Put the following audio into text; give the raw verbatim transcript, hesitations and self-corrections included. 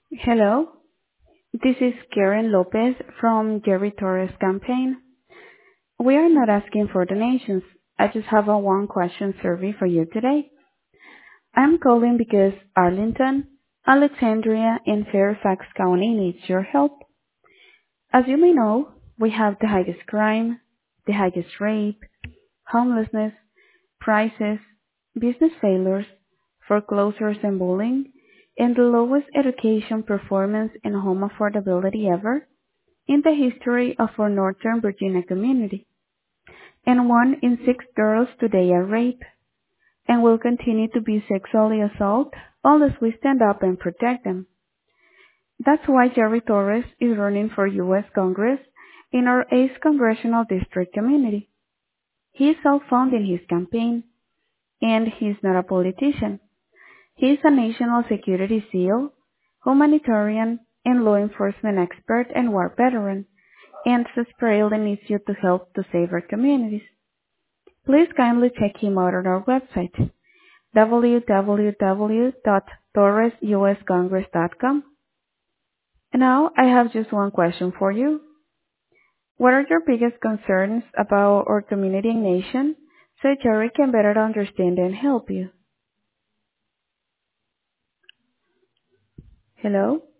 Hello, this is Karen Lopez from Jerry Torres campaign. We are not asking for donations. I just have a one question survey for you today. I'm calling because Arlington, Alexandria, and Fairfax County needs your help. As you may know, we have the highest crime, the highest rape, homelessness, prices, business failures, foreclosures and bullying, and the lowest education performance and home affordability ever in the history of our Northern Virginia community. And one in six girls today are raped and will continue to be sexually assaulted unless we stand up and protect them. That's why Jerry Torres is running for U S Congress in our eighth Congressional District community. He is self-funding his campaign, and he's not a politician. He is a national security SEAL, humanitarian, and law enforcement expert and war veteran, and desperately needs you to help to save our communities. Please kindly check him out on our website, w w w dot torres u s congress dot com. Now, I have just one question for you. What are your biggest concerns about our community and nation so Jerry can better understand and help you? Hello?